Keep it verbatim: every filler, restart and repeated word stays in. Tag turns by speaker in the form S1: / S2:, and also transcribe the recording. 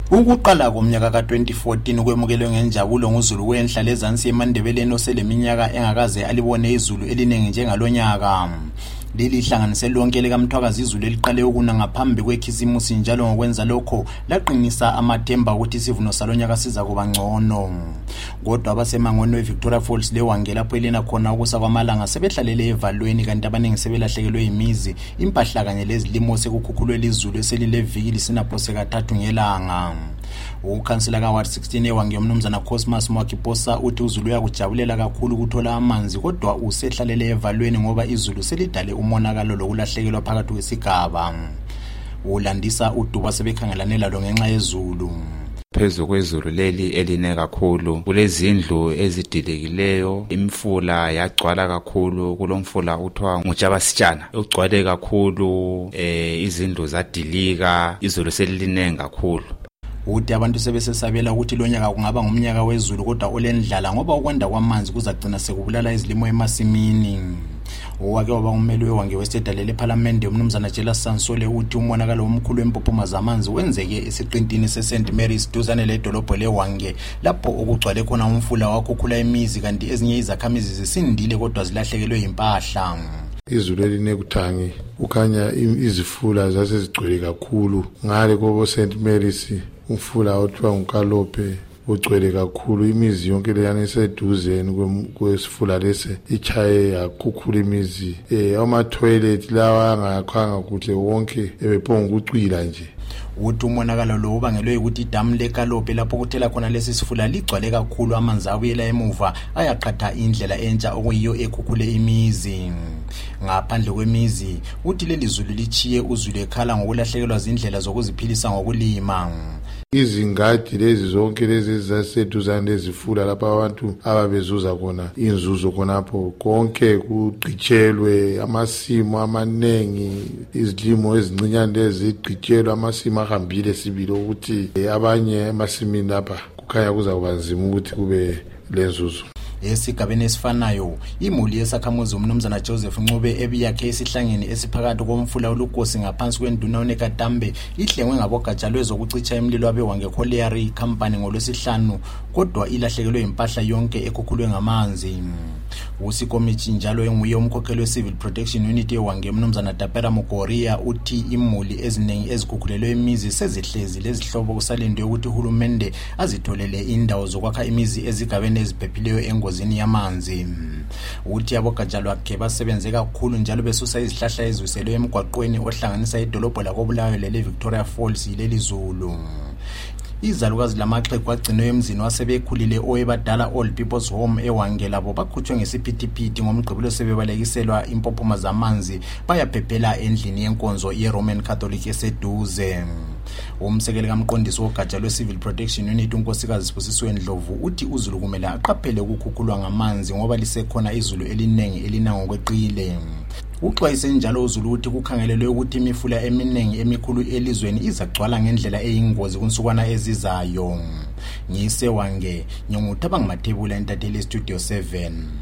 S1: Ukuqala komnyaka ka twenty fourteen kwemukelwe ngenjabulo nguzulu wenhla lezansi eMandebeleni oseleminyaka engakaze alibone izulu eliningi njengalonyaka. Leli hlanganise lonke likaMthwakazi izulu eliqale ukuna ngaphambi kwekhisimusi njalo ngokwenza lokho laqinisa amathemba ukuthi isivuno salonyaka siza kuba ngcono. Kodwa abasemangweni weVictoria Falls lewange lapho elena khona ukusa kwamalanga sebehlalele evalweni kanti abaningi sebelahlekelwe imizi, impahla kanye lezilimo sekukhukhulwe izulu eselileviki lisinapho kathathu ngelanga. Ukhansela ka Ward sixteen ewange umnumzana Cosmas Mwakiposa uthi uzulu uyakujabulela kakhulu ukuthola amanzi kodwa usehlalele evalweni ngoba izulu selidale umonakalo lokulahlekelwa phakathi kwesigaba. Ulandisa uDuba sebekhangelane lalo ngenxa yezulu.
S2: Phezu kwezulu leli eline kakhulu kulezindlu ezidilekileyo, imfula yagcwala kakhulu, kulomfula uthiwa nguJabasitshana ugcwale kakhulu, eh izindlu zadilika, izulu seliline kakhulu.
S1: Uthi abantu sebesesabela ukuthi lonyaka kungaba ngumnyaka wezulu kodwa olendlala ngoba ukwanda kwamanzi kuzagcina sekubulala izilimo emasimini. Owake waba ummeli wewange weStedalele eParliament umnumzana Jela Sansole uthi umonakalo omkhulu wempophoma zamanzi wenzeke esiqintini seSaint Mary's duzane ledolobho lewange lapho okugcwale khona umfula wakhukhula imizi kanti ezinye izakhamizi zisindile kodwa zilahlekelwe impahla.
S3: Izulu elinekuthangi ukhanya izifula zasezigcwele kakhulu ngale kobo Saint Mary's, umfula othiwa nguKalope ugcwele kakhulu, imizi yonke leyana eseduzeni kwesifula lese ichaye yakhukhula imizi, eh ama toilet lawa angakhanga kuhle wonke ebephonga ukucwila nje.
S1: Uthi umonakalo lo ubangelwe ukuthi idamu leKalope lapho kuthela khona lesi sifula ligcwale kakhulu, amanzi abuyela emuva ayaqhatha indlela entsha okuyiyo ekhukhule imizi. Ngaphandle kwemizi uthi leli zulu lichiye uzulu ekhala ngokulahlekelwa izindlela zokuziphilisa ngokulima.
S3: Izingadi lezi zonke lezi zaseduzane lezifula lapha abantu ababezuza khona inzuzo khonapho konke kugqitshelwe, amasimu amanengi, izilimo ezincinyane lezi zigqitshelwe, amasimu ahambile sibili ukuthi abanye emasimini lapha kukhanya kuzakuba nzima ukuthi kube lenzuzo.
S1: Esigabeni esifanayo imuli yesakhamuzi umnumzana Joseph Ncube ebiyakhe esihlangeni esiphakathi komfula olukosi ngaphansi kwenduna uNekatambe ihlengwe ngabogatsha lwezokucitsha emlilo abewange Colliery Company ngolwesihlanu kodwa ilahlekelwe impahla yonke ekhukhulwe ngamanzi. Usikomithi njalo enguye umkhokheli weCivil Protection Unit ewange umnumzana Tapera Mukoria uthi imuli eziningi ezikhukhulelwe imizi sezihlezi lezihlobo kusalendwe ukuthi uhulumende azitholele indawo zokwakha imizi ezigabeni eziphephileyo engozini yamanzi. Uthi abogatsha lwakhe basebenze kakhulu njalo besusa izihlahla eziselwe emgwaqweni ohlanganisa idolobho lakoBulawayo lele Victoria Falls leli zulu. Izalukazi lamaxhegu agcinwe emzini wasebekhulile owebadala Old People's Home ewange labo bakhutshwe ngesiphithiphithi ngomgqibelo sebebalekiselwa impophoma zamanzi bayaphephela endlini yenkonzo yeRoman Catholic eseduze. Umsekeli kamqondisi wogatsha lweCivil Protection Unit unkosikazi Sibusiswe Ndlovu uthi uzulu kumele aqaphele ukukhukhulwa ngamanzi ngoba lisekhona izulu elinengi elina ngokweqile. Uxwayise njalo uzulu uthi kukhangelelwe ukuthi imifula eminingi emikhulu elizweni izagcwala ngendlela eyingozi kunsukwana ezizayo. Ngise wange Nyongutha bangimathebula entatheli Studio seven.